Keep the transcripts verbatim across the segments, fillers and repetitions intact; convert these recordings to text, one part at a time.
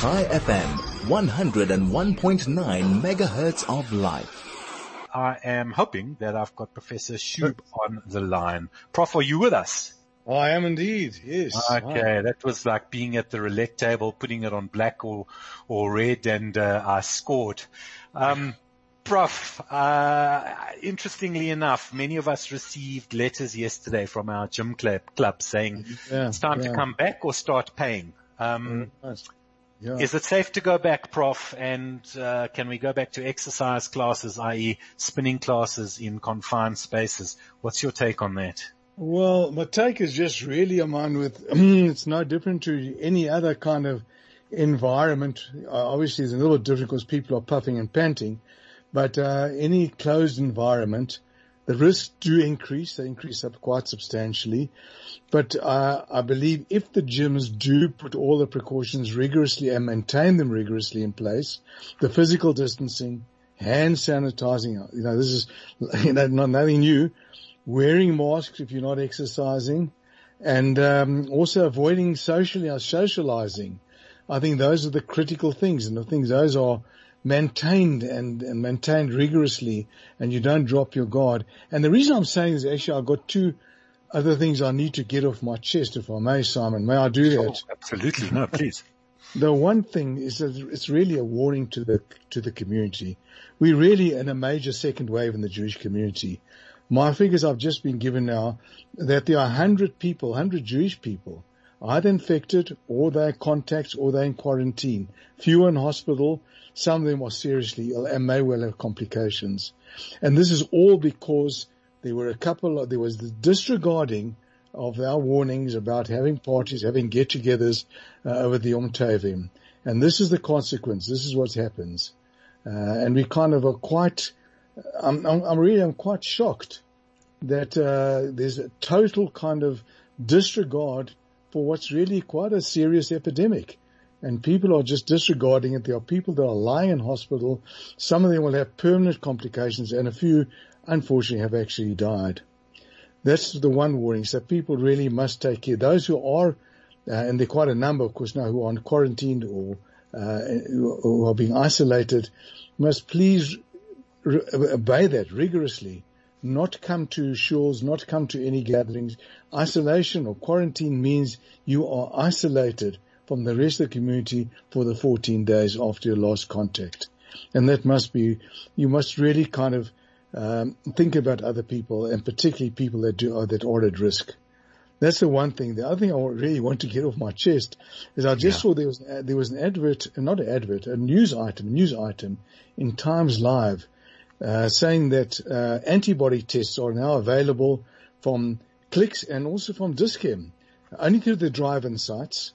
Chai F M, one oh one point nine megahertz of life. I am hoping that I've got Professor Shub on the line. Prof, are you with us? I am indeed, yes. Okay, Hi. that was like being at the roulette table, putting it on black or, or red, and uh, I scored. Um, Prof, uh, interestingly enough, many of us received letters yesterday from our gym club, club saying Yeah, it's time yeah. to come back or start paying. Um, Yeah. Is it safe to go back, Prof? And uh, can we go back to exercise classes, that is spinning classes in confined spaces? What's your take on that? Well, my take is just really a mind with, it's no different to any other kind of environment. Uh, obviously it's a little bit different because people are puffing and panting, but uh, any closed environment, the risks do increase. They increase up quite substantially. But uh, I believe if the gyms do put all the precautions rigorously and maintain them rigorously in place, the physical distancing, hand sanitizing, you know, this is, you know, not nothing new, wearing masks if you're not exercising, and um, also avoiding socially socializing. I think those are the critical things, and I think those are maintained and, and maintained rigorously, and you don't drop your guard. And the reason I'm saying is actually I've got two other things I need to get off my chest, if I may, Simon. May I do that? Oh, absolutely. No, please. The one thing is that it's really a warning to the to the community. We're really in a major second wave in the Jewish community. My figures I've just been given now, that there are one hundred people, one hundred Jewish people, either infected or they're contacts or they're in quarantine. Few in hospital, some of them are seriously ill and may well have complications. And this is all because there were a couple of, there was the disregarding of our warnings about having parties, having get-togethers uh, over the Yom Tovim. And this is the consequence. This is what happens. Uh, and we kind of are quite, I'm, I'm, I'm really, I'm quite shocked that uh, there's a total kind of disregard for what's really quite a serious epidemic. And people are just disregarding it. There are people that are lying in hospital. Some of them will have permanent complications, and a few, unfortunately, have actually died. That's the one warning. So people really must take care. Those who are, uh, and there are quite a number, of course, now who are quarantined or uh, who are being isolated, must please re- obey that rigorously. Not come to shores, not come to any gatherings. Isolation or quarantine means you are isolated from the rest of the community for the fourteen days after your last contact. And that must be, you must really kind of um, think about other people, and particularly people that do, that are at risk. That's the one thing. The other thing I really want to get off my chest is I just yeah. saw there was, there was an advert, not an advert, a news item, a news item in Times Live, uh, saying that, uh, antibody tests are now available from Clicks and also from Dis-Chem, only through the drive-in sites.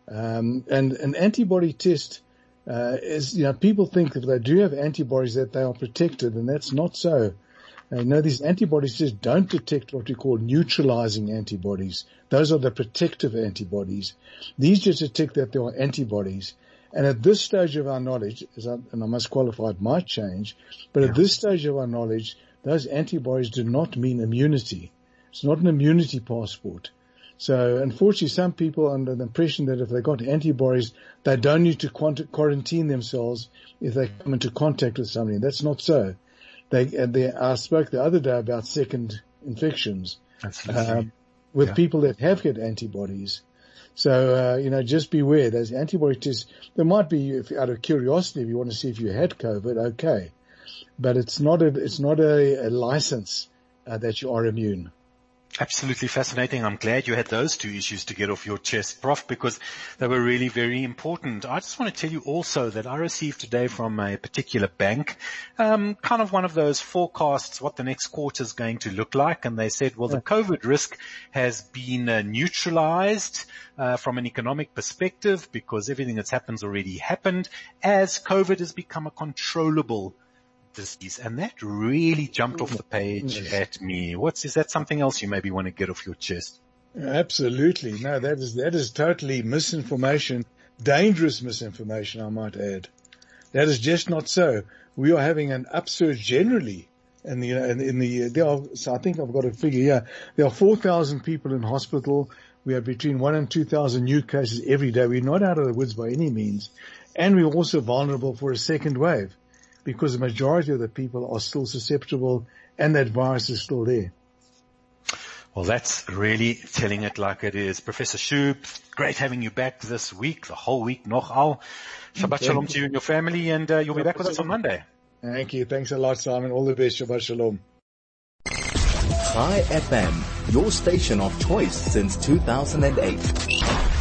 Um, and an antibody test, uh, is, you know, people think that they do have antibodies that they are protected, and that's not so. Uh, you know, these antibodies just don't detect what we call neutralizing antibodies. Those are the protective antibodies. These just detect that there are antibodies. And at this stage of our knowledge, as I, and I must qualify, it might change, but yeah. at this stage of our knowledge, those antibodies do not mean immunity. It's not an immunity passport. So unfortunately, some people are under the impression that if they got antibodies, they don't need to quarantine themselves if they come into contact with somebody. That's not so. They, they, I spoke the other day about second infections um, with yeah. people that have had antibodies. So, uh, you know, just beware. Those antibody tests, there might be, if, out of curiosity, if you want to see if you had COVID, okay. But it's not a, it's not a, a license uh, that you are immune. Absolutely fascinating. I'm glad you had those two issues to get off your chest, Prof, because they were really very important. I just want to tell you also that I received today from a particular bank, um, kind of one of those forecasts what the next quarter is going to look like. And they said, well, the COVID risk has been uh, neutralized uh, from an economic perspective because everything that's happened already happened as COVID has become a controllable disease. And that really jumped off the page at me. What's, is that something else you maybe want to get off your chest? Absolutely. No, that is, that is totally misinformation, dangerous misinformation, I might add. That is just not so. We are having an upsurge generally in the, in, in the, there are, so I think I've got a figure here. There are four thousand people in hospital. We have between one and two thousand new cases every day. We're not out of the woods by any means. And we're also vulnerable for a second wave because the majority of the people are still susceptible and that virus is still there. Well, that's really telling it like it is. Professor Shub, great having you back this week, the whole week, nog al. Shabbat shalom to you and your family, and uh, you'll be back with us on Monday. Thank you. Thanks a lot, Simon. All the best. Shabbat shalom. Chai F M, your station of choice since two thousand eight.